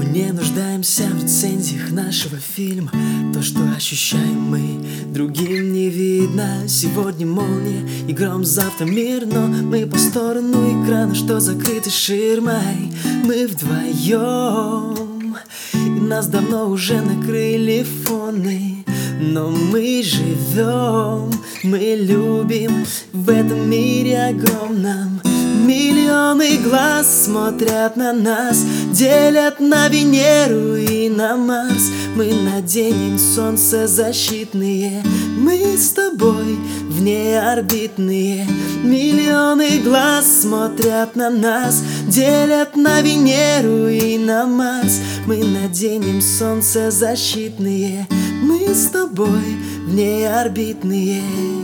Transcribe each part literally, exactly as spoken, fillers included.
Не нуждаемся в рецензиях нашего фильма. То, что ощущаем мы, другим не видно. Сегодня молния и гром, завтра мир, но мы по сторону экрана, что закрыты ширмой. Мы вдвоем, и нас давно уже накрыли фоны. Но мы живем, мы любим в этом мире огромном. Миллионы глаз смотрят на нас, делят на Венеру и на Марс. Мы наденем солнцезащитные, мы с тобой внеорбитные. Миллионы глаз смотрят на нас, делят на Венеру и на Марс. Мы наденем солнцезащитные, мы с тобой внеорбитные.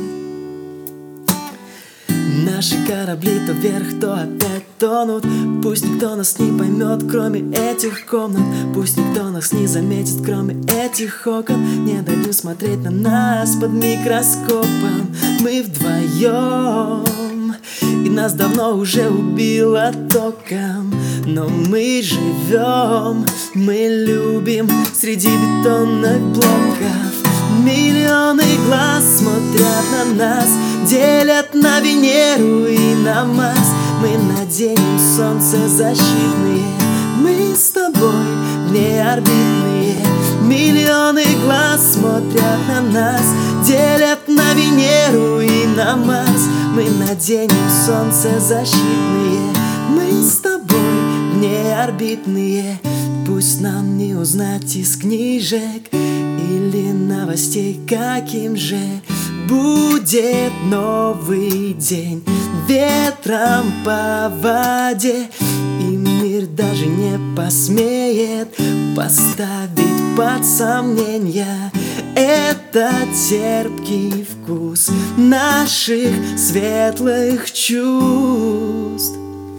Наши корабли то вверх, то опять тонут. Пусть никто нас не поймет, кроме этих комнат. Пусть никто нас не заметит, кроме этих окон. Не дадим смотреть на нас под микроскопом. Мы вдвоем, и нас давно уже убило током. Но мы живем, мы любим среди бетонных блоков. Миллионы глаз смотрят на нас, делят на Венеру и на Марс. Мы наденем солнцезащитные, мы с тобой внеорбитные. Миллионы глаз смотрят на нас, делят на Венеру и на Марс. Мы наденем солнцезащитные, мы с тобой внеорбитные. Пусть нам не узнать из книжек или новостей, каким же будет новый день. Ветром по воде, и мир даже не посмеет поставить под сомнение этот терпкий вкус наших светлых чувств.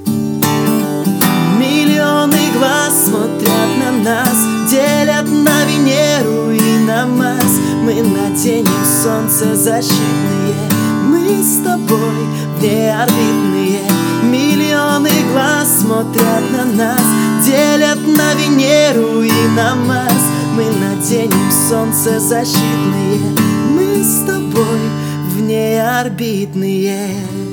Миллионы глаз смотрят на нас, делят на Венеру и на Марс. Мы наденем солнцезащитные, мы с тобой внеорбитные. Миллионы глаз смотрят на нас, делят на Венеру и на Марс. Мы наденем солнцезащитные, мы с тобой внеорбитные.